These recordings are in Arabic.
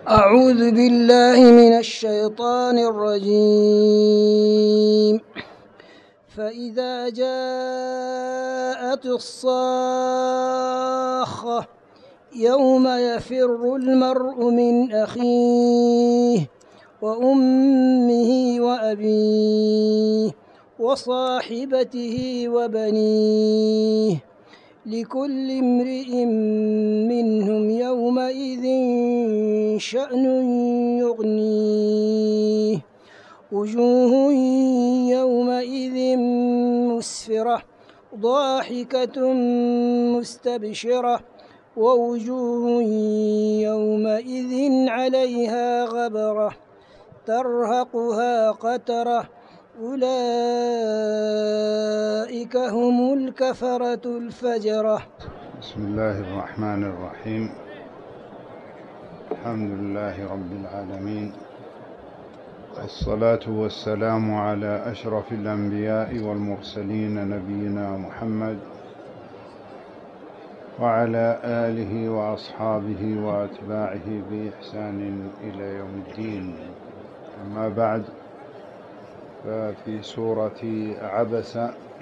أعوذ بالله من الشيطان الرجيم. فإذا جاءت الصاخة يوم يفر المرء من أخيه وأمه وأبيه وصاحبته وبنيه لكل امرئ منهم يومئذ شأن يغنيه وجوه يومئذ مسفرة ضاحكة مستبشرة ووجوه يومئذ عليها غبرة ترهقها قترة أولئك هم الكفرة الفجرة. بسم الله الرحمن الرحيم. الحمد لله رب العالمين، والصلاة والسلام على أشرف الأنبياء والمرسلين نبينا محمد وعلى آله وأصحابه وأتباعه بإحسان إلى يوم الدين. أما بعد، ففي سورة عبس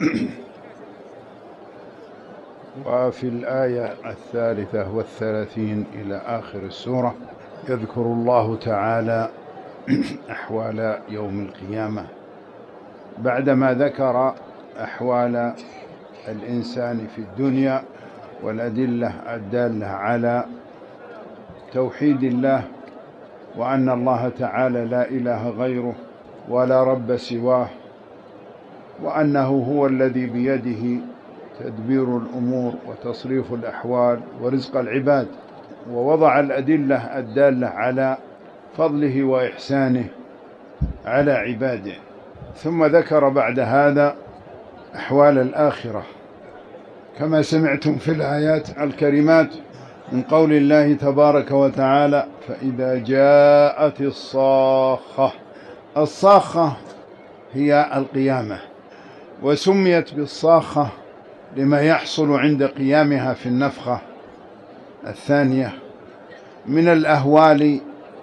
وفي الآية 33 إلى آخر السورة يذكر الله تعالى أحوال يوم القيامة بعدما ذكر أحوال الإنسان في الدنيا والأدلة الدالة على توحيد الله، وأن الله تعالى لا إله غيره ولا رب سواه، وأنه هو الذي بيده تدبير الأمور وتصريف الأحوال ورزق العباد، ووضع الأدلة الدالة على فضله وإحسانه على عباده. ثم ذكر بعد هذا أحوال الآخرة كما سمعتم في الآيات الكريمات من قول الله تبارك وتعالى: فإذا جاءت الصاخة. الصاخة هي القيامة، وسميت بالصاخة لما يحصل عند قيامها في النفخة الثانية من الأهوال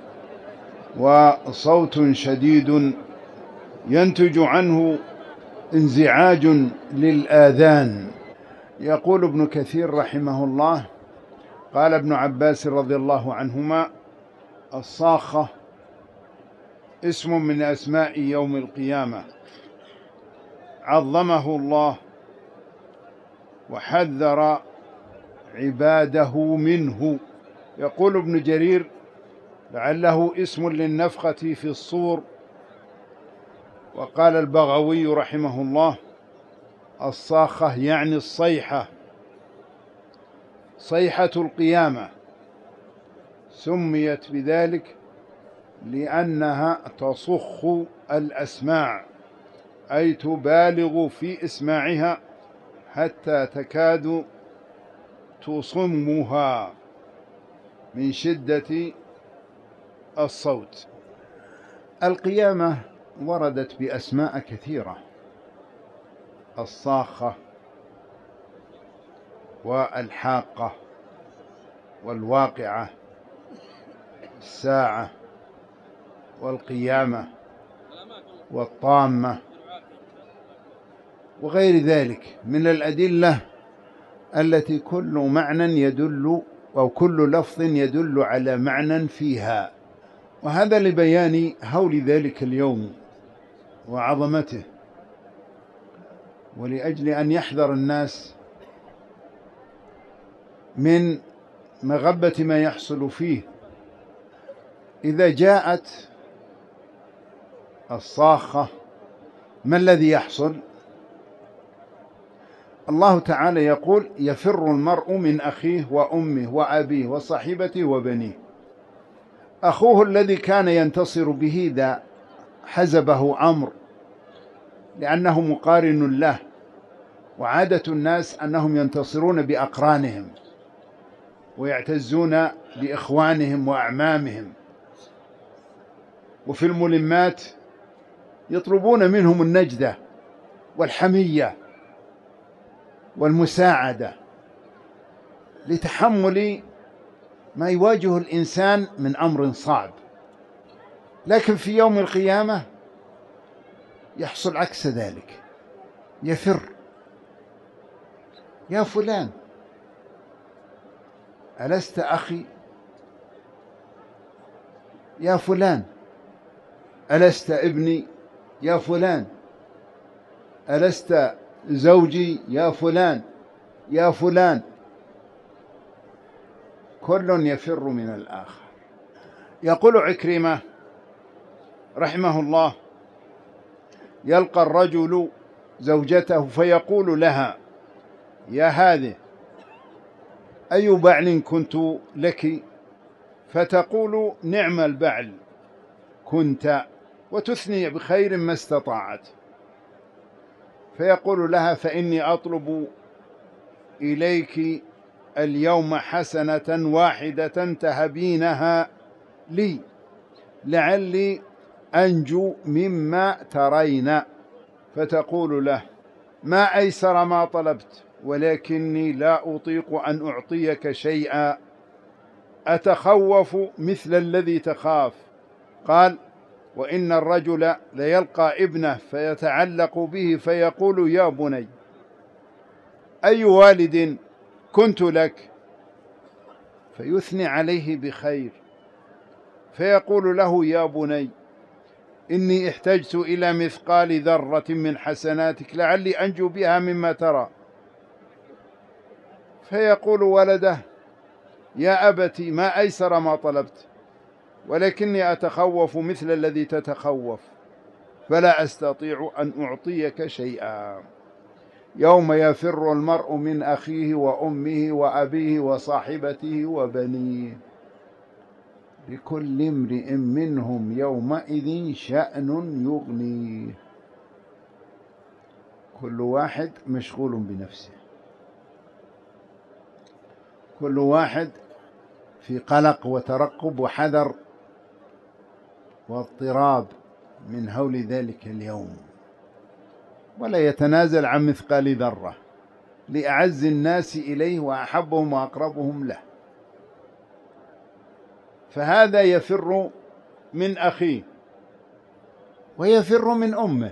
وصوت شديد ينتج عنه انزعاج للآذان. يقول ابن كثير رحمه الله: قال ابن عباس رضي الله عنهما: الصاخة اسم من أسماء يوم القيامة عظمه الله وحذر عباده منه. يقول ابن جرير: لعله اسم للنفخة في الصور. وقال البغوي رحمه الله: الصاخة يعني الصيحة، صيحة القيامة، سميت بذلك لأنها تصخ الأسماع، أي تبالغ في إسماعها حتى تكاد تصمها من شدة الصوت. القيامة وردت بأسماء كثيرة: الصاخة والحاقة والواقعة، الساعة والقيامة والطامة وغير ذلك من الأدلة التي كل معنى يدل أو كل لفظ يدل على معنى فيها، وهذا لبيان هول ذلك اليوم وعظمته، ولأجل أن يحذر الناس من مغبة ما يحصل فيه. إذا جاءت الصاخة ما الذي يحصل؟ الله تعالى يقول: يفر المرء من أخيه وأمه وأبيه وصاحبته وبنيه. أخوه الذي كان ينتصر به إذا حزبه أمر لأنه مقارن له، وعادة الناس أنهم ينتصرون بأقرانهم ويعتزون بإخوانهم وأعمامهم، وفي الملمات يطلبون منهم النجدة والحمية والمساعدة لتحمل ما يواجه الإنسان من أمر صعب، لكن في يوم القيامة يحصل عكس ذلك، يفر: يا فلان ألست أخي؟ يا فلان ألست ابني؟ يا فلان ألست زوجي؟ يا فلان يا فلان. كل يفر من الآخر. يقول عكرمة رحمه الله: يلقى الرجل زوجته فيقول لها: يا هذه أي بعل كنت لك؟ فتقول: نعم البعل كنت، وتثني بخير ما استطاعت. فيقول لها: فإني أطلب إليك اليوم حسنة واحدة تهبينها لي لعلي أنجو مما ترين. فتقول له: ما أيسر ما طلبت، ولكني لا أطيق أن أعطيك شيئا، أتخوف مثل الذي تخاف. قال: وإن الرجل ليلقى ابنه فيتعلق به فيقول: يا بني أي والد كنت لك؟ فيثني عليه بخير، فيقول له: يا بني إني احتجت إلى مثقال ذرة من حسناتك لعلي أنجو بها مما ترى. فيقول ولده: يا أبت ما أيسر ما طلبت، ولكني أتخوف مثل الذي تتخوف، فلا أستطيع أن أعطيك شيئا. يوم يفر المرء من أخيه وأمه وأبيه وصاحبته وبنيه، لكل امرئ منهم يومئذ شأن يغنيه. كل واحد مشغول بنفسه، كل واحد في قلق وترقب وحذر واضطراب من هول ذلك اليوم، ولا يتنازل عن مثقال ذرة لأعز الناس إليه وأحبهم وأقربهم له. فهذا يفر من أخيه ويفر من أمه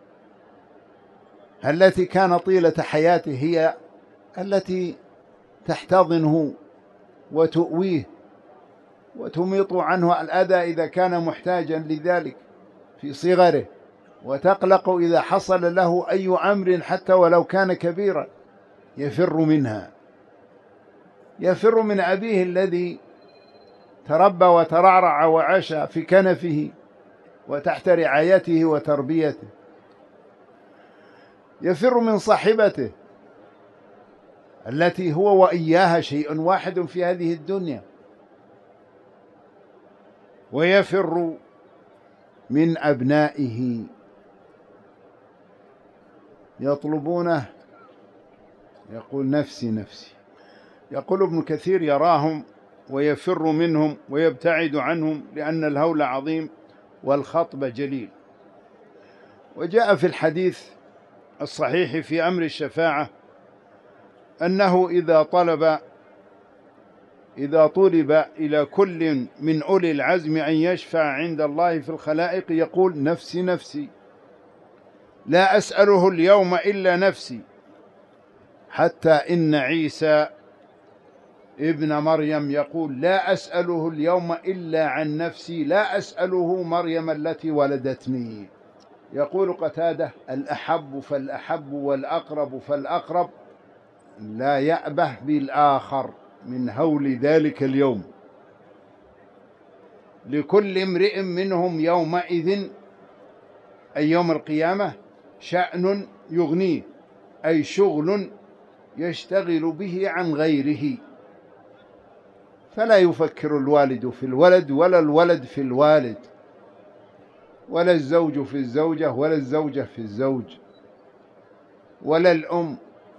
التي كان طيلة حياته هي التي تحتضنه وتؤويه وتميط عنه الأذى إذا كان محتاجا لذلك في صغره، وتقلق إذا حصل له أي أمر حتى ولو كان كبيرا، يفر منها. يفر من أبيه الذي تربى وترعرع وعاش في كنفه وتحت رعايته وتربيته. يفر من صاحبته التي هو وإياها شيء واحد في هذه الدنيا. ويفر من أبنائه يطلبونه، يقول: نفسي نفسي. يقول ابن كثير: يراهم ويفر منهم ويبتعد عنهم لأن الهول عظيم والخطب جليل. وجاء في الحديث الصحيح في أمر الشفاعة أنه إذا طلب إلى كل من أولي العزم أن يشفع عند الله في الخلائق يقول: نفسي نفسي، لا أسأله اليوم إلا نفسي. حتى إن عيسى ابن مريم يقول: لا أسأله اليوم إلا عن نفسي، لا أسأله مريم التي ولدتني. يقول قتادة: الأحب فالأحب والأقرب فالأقرب، لا يأبه بالآخر من هول ذلك اليوم. لكل امرئ منهم يومئذ، أي يوم القيامة، شأن يغنيه، أي شغل يشتغل به عن غيره. فلا يفكر الوالد في الولد ولا الولد في الوالد، ولا الزوج في الزوجة ولا الزوجة في الزوج، ولا الأم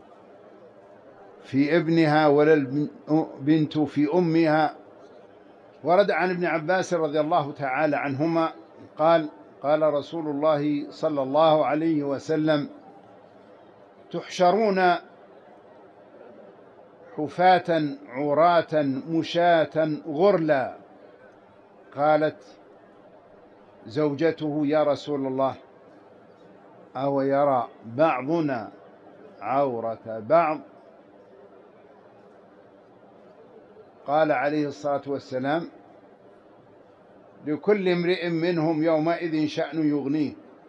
في ابنها ولا البنت في أمها. ورد عن ابن عباس رضي الله تعالى عنهما قال: قال رسول الله صلى الله عليه وسلم: تحشرون حفاة عراة مشاة غرلا. قالت زوجته: يا رسول الله، أو يرى بعضنا عورة بعض؟ قال عليه الصلاة والسلام: لكل امرئ منهم يومئذ شأن يغنيه.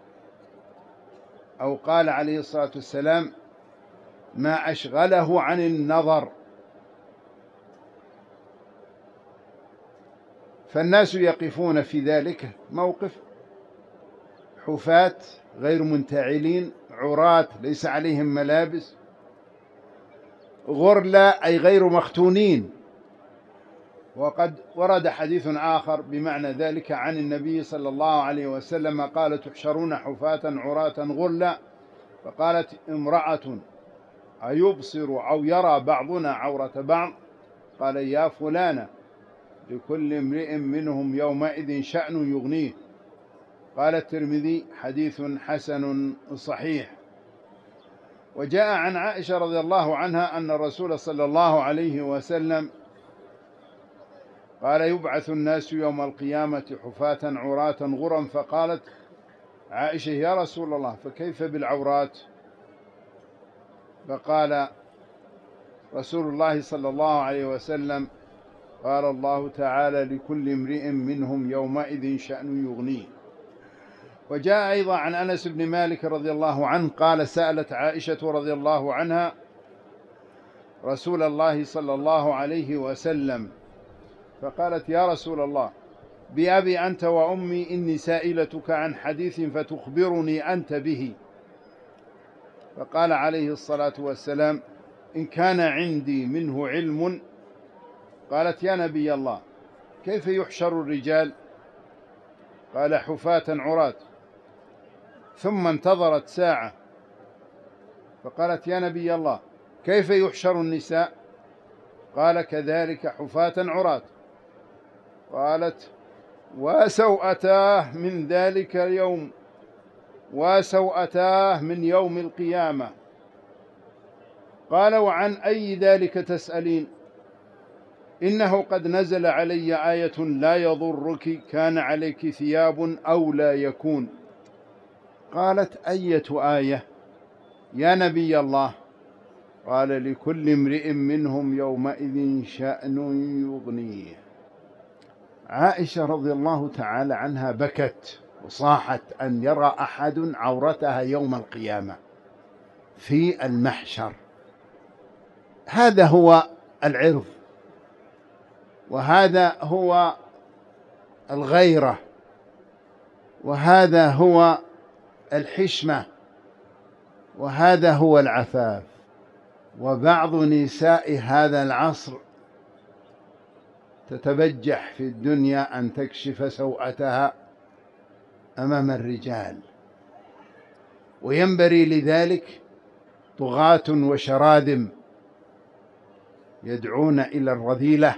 أو قال عليه الصلاة والسلام: ما أشغله عن النظر. فالناس يقفون في ذلك موقف حفاة غير منتعلين، عراة ليس عليهم ملابس، غرلا أي غير مختونين. وقد ورد حديث آخر بمعنى ذلك عن النبي صلى الله عليه وسلم قال: تحشرون حفاة عراة غرلا. فقالت امرأة: أيبصر أو يرى بعضنا عورة بعض؟ قال: يا فلانة، لكل امرئ منهم يومئذ شأن يغنيه. قال الترمذي: حديث حسن صحيح. وجاء عن عائشة رضي الله عنها أن الرسول صلى الله عليه وسلم قال: يبعث الناس يوم القيامة حفاة عراة غرا. فقالت عائشة: يا رسول الله، فكيف بالعورات؟ فقال رسول الله صلى الله عليه وسلم: قال الله تعالى: لكل امرئ منهم يومئذ شأن يغنيه. وجاء أيضا عن أنس بن مالك رضي الله عنه قال: سألت عائشة رضي الله عنها رسول الله صلى الله عليه وسلم فقالت: يا رسول الله، بأبي أنت وأمي إني سائلتك عن حديث فتخبرني أنت به. فقال عليه الصلاة والسلام: إن كان عندي منه علم. قالت: يا نبي الله، كيف يحشر الرجال؟ قال: حفاة عراة. ثم انتظرت ساعة فقالت: يا نبي الله، كيف يحشر النساء؟ قال: كذلك حفاة عراة. قالت: وسوءتاه من ذلك اليوم، وسوءتاه من يوم القيامة. قال: وعن أي ذلك تسألين؟ إنه قد نزل علي آية لا يضرك كان عليك ثياب أو لا يكون. قالت: أية آية يا نبي الله؟ قال: لكل امرئ منهم يومئذ شأن يغنيه. عائشة رضي الله تعالى عنها بكت وصاحت أن يرى أحد عورتها يوم القيامة في المحشر. هذا هو العرض، وهذا هو الغيرة، وهذا هو الحشمة، وهذا هو العفاف. وبعض نساء هذا العصر تتبجح في الدنيا أن تكشف سوءتها أمام الرجال، وينبري لذلك طغاة وشراذم يدعون إلى الرذيلة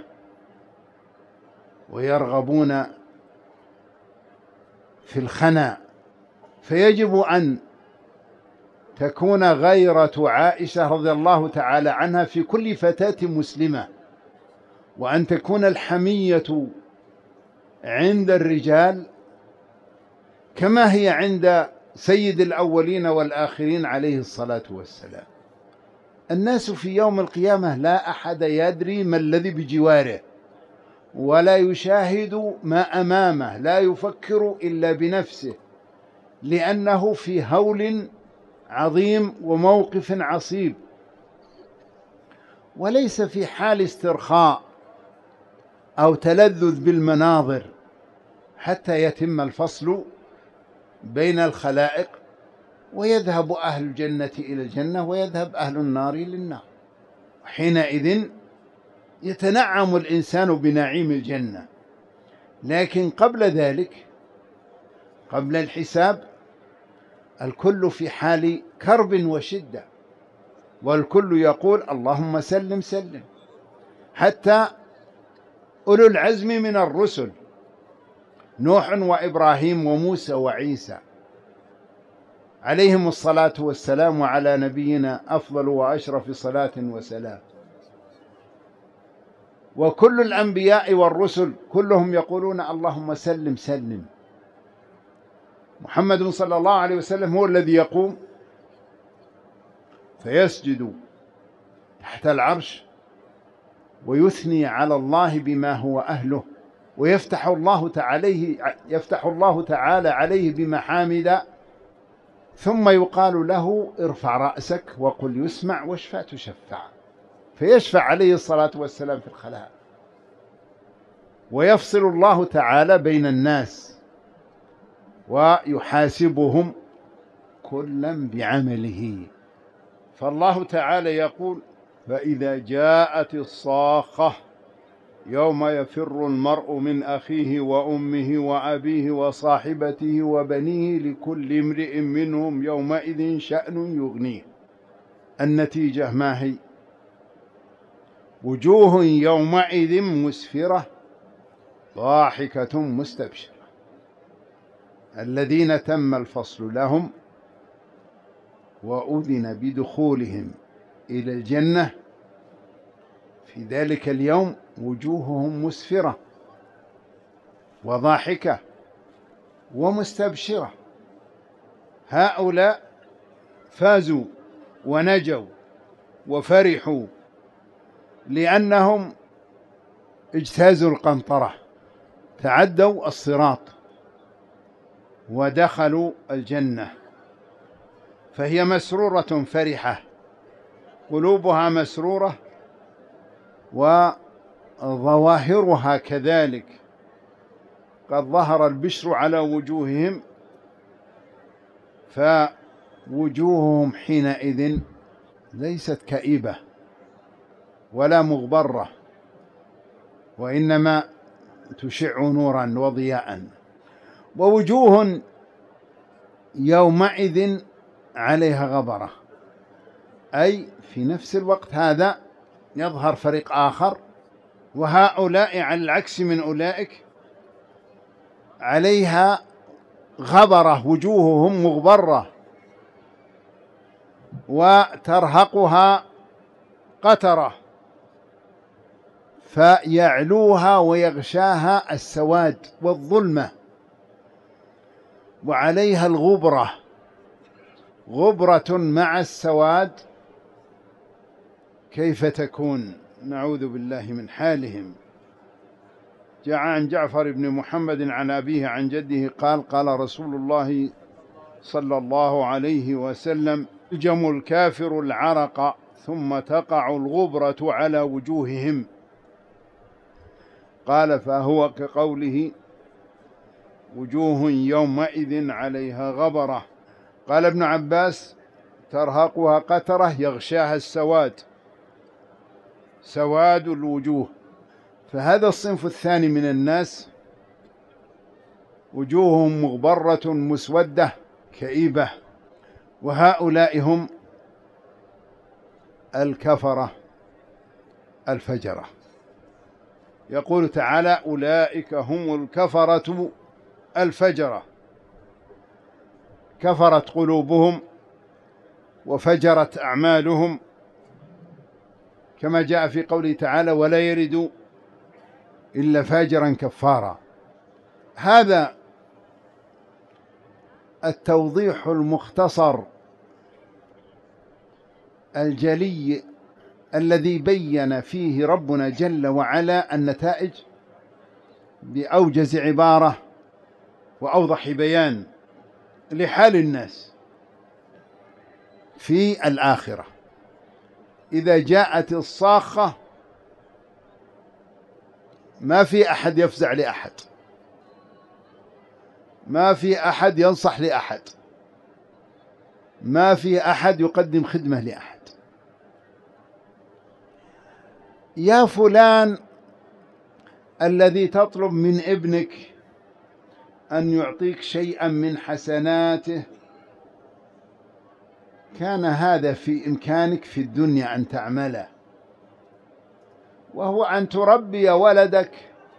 ويرغبون في الخنا. فيجب أن تكون غيرة عائشة رضي الله تعالى عنها في كل فتاة مسلمة، وأن تكون الحمية عند الرجال كما هي عند سيد الأولين والآخرين عليه الصلاة والسلام. الناس في يوم القيامة لا أحد يدري ما الذي بجواره، ولا يشاهد ما أمامه، لا يفكر إلا بنفسه، لأنه في هول عظيم وموقف عصيب، وليس في حال استرخاء أو تلذذ بالمناظر حتى يتم الفصل بين الخلائق ويذهب أهل الجنة إلى الجنة ويذهب أهل النار للنار. حينئذ يتنعم الإنسان بنعيم الجنة. لكن قبل ذلك، قبل الحساب، الكل في حال كرب وشدة، والكل يقول: اللهم سلم سلم. حتى أولو العزم من الرسل نوح وإبراهيم وموسى وعيسى عليهم الصلاة والسلام، وعلى نبينا أفضل وأشرف صلاة وسلام، وكل الأنبياء والرسل كلهم يقولون اللهم سلم سلم. محمد صلى الله عليه وسلم هو الذي يقوم فيسجد تحت العرش ويثني على الله بما هو أهله، ويفتح الله تعالى عليه بمحامد، ثم يقال له ارفع رأسك وقل يسمع واشفع تشفع، فيشفع عليه الصلاة والسلام في الخلاء، ويفصل الله تعالى بين الناس ويحاسبهم كلا بعمله. فالله تعالى يقول فإذا جاءت الصاخة يوم يفر المرء من أخيه وأمه وأبيه وصاحبته وبنيه لكل امرئ منهم يومئذ شأن يغنيه. النتيجة ما هي؟ وجوه يومئذ مسفرة ضاحكة مستبشرة. الذين تم الفصل لهم وأذن بدخولهم إلى الجنة في ذلك اليوم وجوههم مسفرة وضاحكة ومستبشرة. هؤلاء فازوا ونجوا وفرحوا لأنهم اجتازوا القنطرة، تعدوا الصراط ودخلوا الجنة، فهي مسرورة فرحة، قلوبها مسرورة وظواهرها كذلك، قد ظهر البشر على وجوههم، فوجوههم حينئذ ليست كئيبة ولا مغبرة، وإنما تشع نورا وضياء. ووجوه يومئذ عليها غبرة، أي في نفس الوقت هذا يظهر فريق آخر، وهؤلاء على العكس من أولئك عليها غبرة، وجوههم مغبرة وترهقها قترة، فيعلوها ويغشاها السواد والظلمة، وعليها الغبرة، غبرة مع السواد كيف تكون؟ نعوذ بالله من حالهم. جاء عن جعفر بن محمد عن أبيه عن جده قال قال رسول الله صلى الله عليه وسلم يلجم الكافر العرق ثم تقع الغبرة على وجوههم، قال فهو كقوله وجوه يومئذ عليها غبرة. قال ابن عباس ترهقها قترة يغشاها السواد، سواد الوجوه. فهذا الصنف الثاني من الناس وجوههم مغبرة مسودة كئيبة، وهؤلاء هم الكفرة الفجرة. يقول تعالى أولئك هم الكفرة الفجرة، كفرت قلوبهم وفجرت أعمالهم، كما جاء في قوله تعالى ولا يرد إلا فاجرا كفارا. هذا التوضيح المختصر الجلي الذي بين فيه ربنا جل وعلا النتائج بأوجز عبارة وأوضح بيان لحال الناس في الآخرة. إذا جاءت الصاخة ما في أحد يفزع لأحد، ما في أحد ينصح لأحد، ما في أحد يقدم خدمة لأحد. يا فلان الذي تطلب من ابنك أن يعطيك شيئا من حسناته، كان هذا في إمكانك في الدنيا أن تعمله، وهو أن تربي ولدك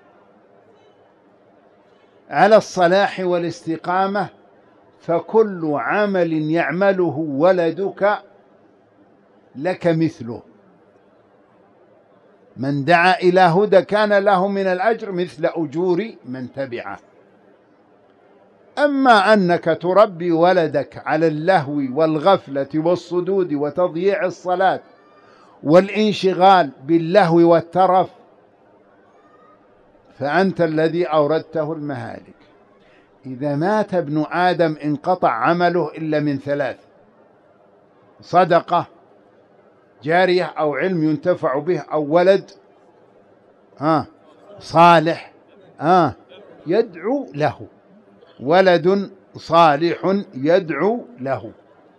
على الصلاح والاستقامة، فكل عمل يعمله ولدك لك مثله، من دعا إلى هدى كان له من الأجر مثل أجور من تبعه. أما أنك تربي ولدك على اللهو والغفلة والصدود وتضييع الصلاة والانشغال باللهو والترف، فأنت الذي أوردته المهالك. إذا مات ابن آدم انقطع عمله إلا من ثلاث: صدقة جارية أو علم ينتفع به أو ولد صالح يدعو له، ولد صالح يدعو له.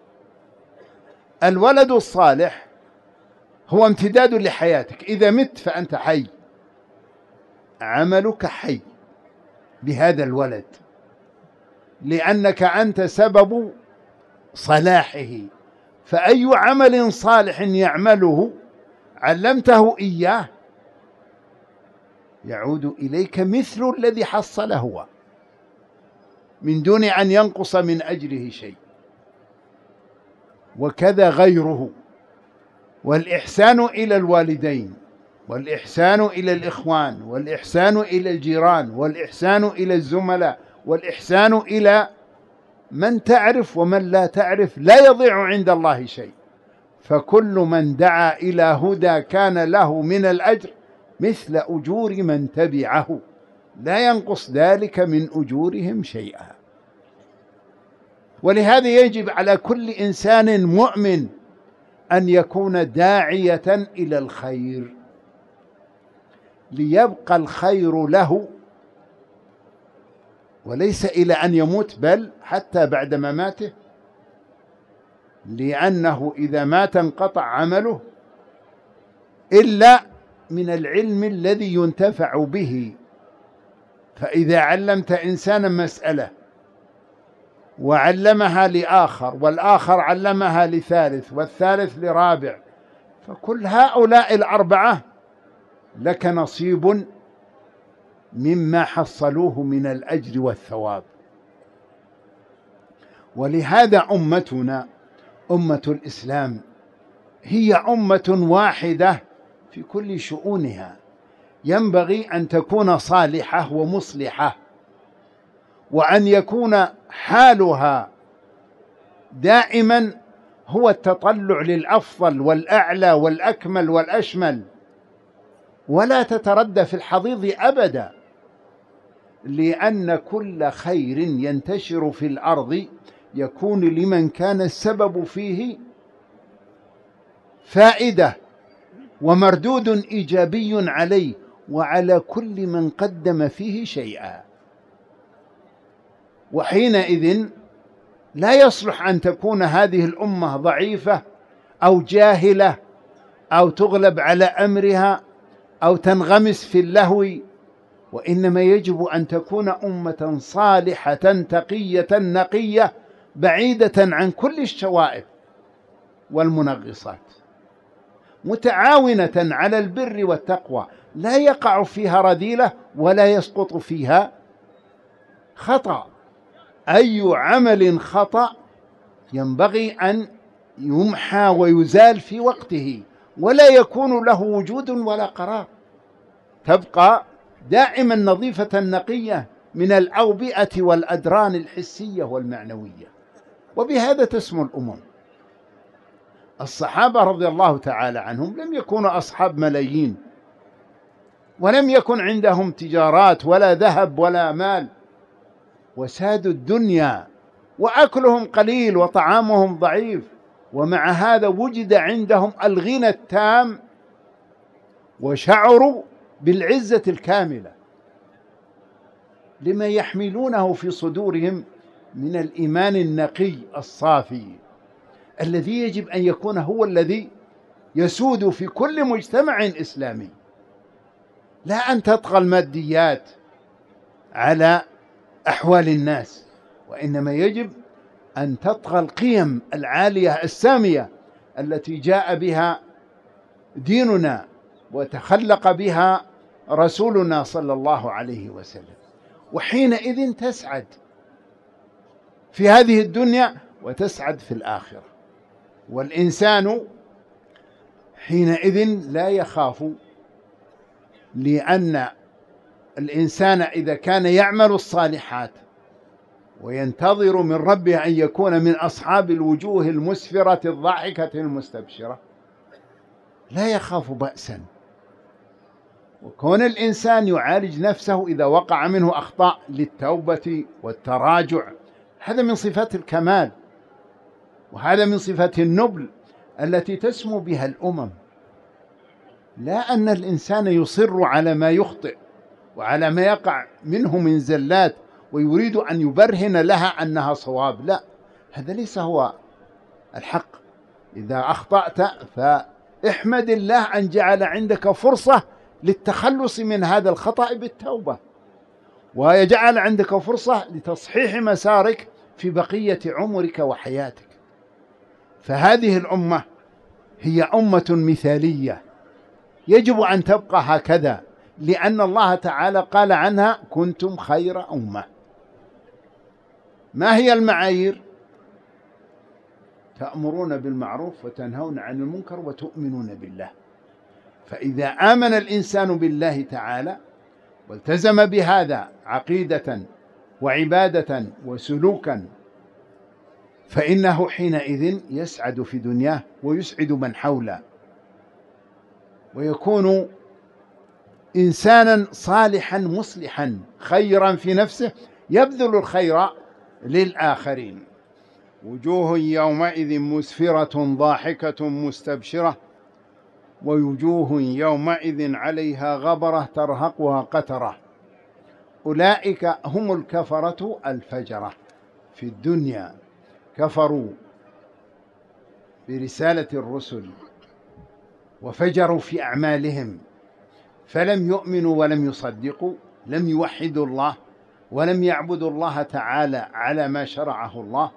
الولد الصالح هو امتداد لحياتك، إذا مت فأنت حي، عملك حي بهذا الولد، لأنك أنت سبب صلاحه. فأي عمل صالح يعمله علمته إياه يعود إليك مثل الذي حصل هو، من دون أن ينقص من أجره شيء، وكذا غيره. والإحسان إلى الوالدين، والإحسان إلى الإخوان، والإحسان إلى الجيران، والإحسان إلى الزملاء، والإحسان إلى من تعرف ومن لا تعرف لا يضيع عند الله شيء. فكل من دعا إلى هدى كان له من الأجر مثل أجور من تبعه، لا ينقص ذلك من أجورهم شيئا. ولهذا يجب على كل إنسان مؤمن أن يكون داعية إلى الخير، ليبقى الخير له، وليس إلى أن يموت، بل حتى بعد مماته، لأنه إذا مات انقطع عمله إلا من العلم الذي ينتفع به. فإذا علمت إنسانا مسألة وعلمها لآخر، والآخر علمها لثالث، والثالث لرابع، فكل هؤلاء الأربعة لك نصيب مما حصلوه من الأجر والثواب. ولهذا أمتنا أمة الإسلام هي أمة واحدة في كل شؤونها، ينبغي أن تكون صالحة ومصلحة، وأن يكون حالها دائما هو التطلع للأفضل والأعلى والأكمل والأشمل، ولا تتردى في الحضيض أبدا، لأن كل خير ينتشر في الأرض يكون لمن كان السبب فيه فائدة ومردود إيجابي عليه، وعلى كل من قدم فيه شيئا. وحينئذ لا يصلح أن تكون هذه الأمة ضعيفة أو جاهلة أو تغلب على أمرها أو تنغمس في اللهو، وإنما يجب أن تكون أمة صالحة تقية نقية بعيدة عن كل الشوائب والمنغصات، متعاونة على البر والتقوى، لا يقع فيها رذيلة ولا يسقط فيها خطأ. أي عمل خطأ ينبغي أن يمحى ويزال في وقته، ولا يكون له وجود ولا قرار، تبقى دائما نظيفة نقية من الأوبئة والأدران الحسية والمعنوية. وبهذا تسمو الأمم. الصحابة رضي الله تعالى عنهم لم يكونوا أصحاب ملايين، ولم يكن عندهم تجارات ولا ذهب ولا مال، وسادوا الدنيا، وأكلهم قليل وطعامهم ضعيف، ومع هذا وجد عندهم الغنى التام، وشعروا بالعزة الكاملة لما يحملونه في صدورهم من الإيمان النقي الصافي، الذي يجب أن يكون هو الذي يسود في كل مجتمع إسلامي. لا أن تطغى الماديات على أحوال الناس، وإنما يجب أن تطغى القيم العالية السامية التي جاء بها ديننا وتخلق بها رسولنا صلى الله عليه وسلم. وحينئذ تسعد في هذه الدنيا وتسعد في الآخرة. والإنسان حينئذ لا يخاف لأن الإنسان إذا كان يعمل الصالحات وينتظر من ربه أن يكون من أصحاب الوجوه المسفرة الضاحكة المستبشرة لا يخاف بأسا. وكون الإنسان يعالج نفسه إذا وقع منه أخطاء للتوبة والتراجع، هذا من صفات الكمال، وهذا من صفات النبل التي تسمو بها الأمم. لا أن الإنسان يصر على ما يخطئ وعلى ما يقع منه من زلات ويريد أن يبرهن لها أنها صواب، لا، هذا ليس هو الحق. إذا أخطأت فاحمد الله أن جعل عندك فرصة للتخلص من هذا الخطأ بالتوبة، ويجعل عندك فرصة لتصحيح مسارك في بقية عمرك وحياتك. فهذه الأمة هي أمة مثالية يجب أن تبقى هكذا، لأن الله تعالى قال عنها كنتم خير أمة. ما هي المعايير؟ تأمرون بالمعروف وتنهون عن المنكر وتؤمنون بالله. فإذا آمن الإنسان بالله تعالى والتزم بهذا عقيدة وعبادة وسلوكا، فإنه حينئذ يسعد في دنياه ويسعد من حوله، ويكون إنسانا صالحا مصلحا خيرا في نفسه يبذل الخير للآخرين. وجوه يومئذ مسفرة ضاحكة مستبشرة ووجوه يومئذ عليها غبرة ترهقها قترة. أولئك هم الكفرة الفجرة. في الدنيا كفروا برسالة الرسل وفجروا في أعمالهم، فلم يؤمنوا ولم يصدقوا، لم يوحدوا الله ولم يعبدوا الله تعالى على ما شرعه الله،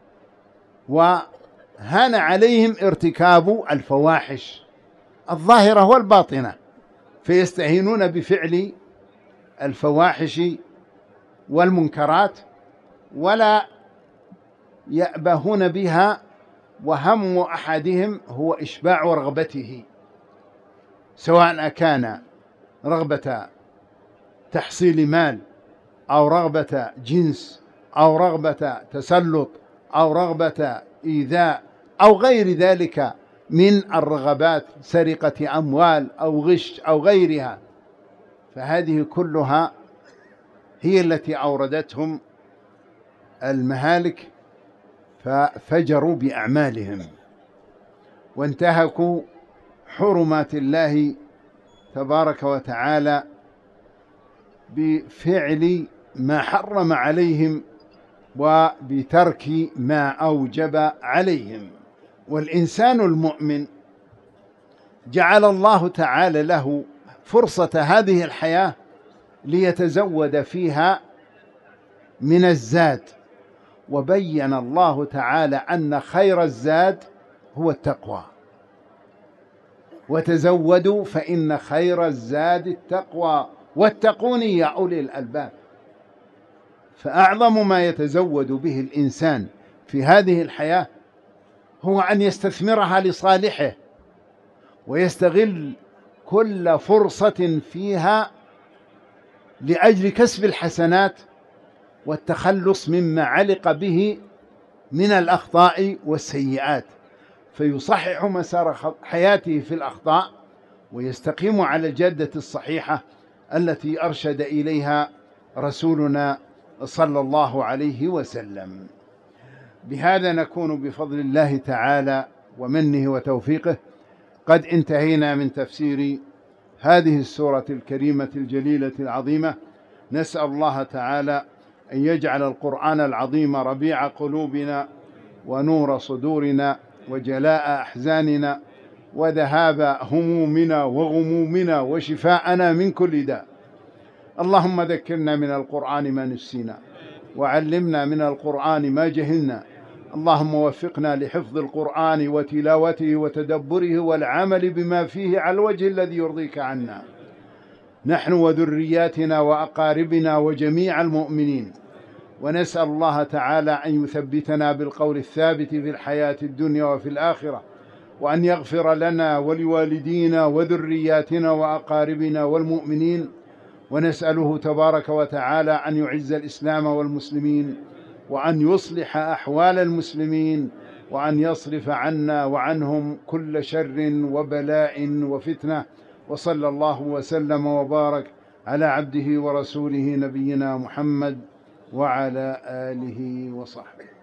وهان عليهم ارتكاب الفواحش الظاهرة والباطنة، فيستهينون بفعل الفواحش والمنكرات ولا يأبهون بها، وهم أحدهم هو إشباع رغبته، سواء كان رغبة تحصيل مال أو رغبة جنس أو رغبة تسلط أو رغبة إيذاء أو غير ذلك من الرغبات، سرقة أموال أو غش أو غيرها. فهذه كلها هي التي أوردتهم المهالك، ففجروا بأعمالهم وانتهكوا حرمات الله تبارك وتعالى بفعل ما حرم عليهم وبترك ما أوجب عليهم. والإنسان المؤمن جعل الله تعالى له فرصة هذه الحياة ليتزود فيها من الزاد، وبين الله تعالى أن خير الزاد هو التقوى، وتزودوا فإن خير الزاد التقوى واتقون يا أولي الألباب. فأعظم ما يتزود به الإنسان في هذه الحياة هو أن يستثمرها لصالحه ويستغل كل فرصة فيها لأجل كسب الحسنات والتخلص مما علق به من الأخطاء والسيئات، فيصحح مسار حياته في الأخطاء ويستقيم على الجادة الصحيحة التي أرشد إليها رسولنا صلى الله عليه وسلم. بهذا نكون بفضل الله تعالى ومنه وتوفيقه قد انتهينا من تفسير هذه السورة الكريمة الجليلة العظيمة. نسأل الله تعالى أن يجعل القرآن العظيم ربيع قلوبنا ونور صدورنا وجلاء أحزاننا وذهاب همومنا وغمومنا وشفاءنا من كل داء. اللهم ذكرنا من القرآن ما نسينا وعلمنا من القرآن ما جهلنا. اللهم وفقنا لحفظ القرآن وتلاوته وتدبره والعمل بما فيه على الوجه الذي يرضيك عنا، نحن وذرياتنا وأقاربنا وجميع المؤمنين. ونسأل الله تعالى أن يثبتنا بالقول الثابت في الحياة الدنيا وفي الآخرة، وأن يغفر لنا ولوالدينا وذرياتنا وأقاربنا والمؤمنين، ونسأله تبارك وتعالى أن يعز الإسلام والمسلمين، وأن يصلح أحوال المسلمين، وأن يصرف عنا وعنهم كل شر وبلاء وفتنة. وصلى الله وسلم وبارك على عبده ورسوله نبينا محمد وعلى آله وصحبه.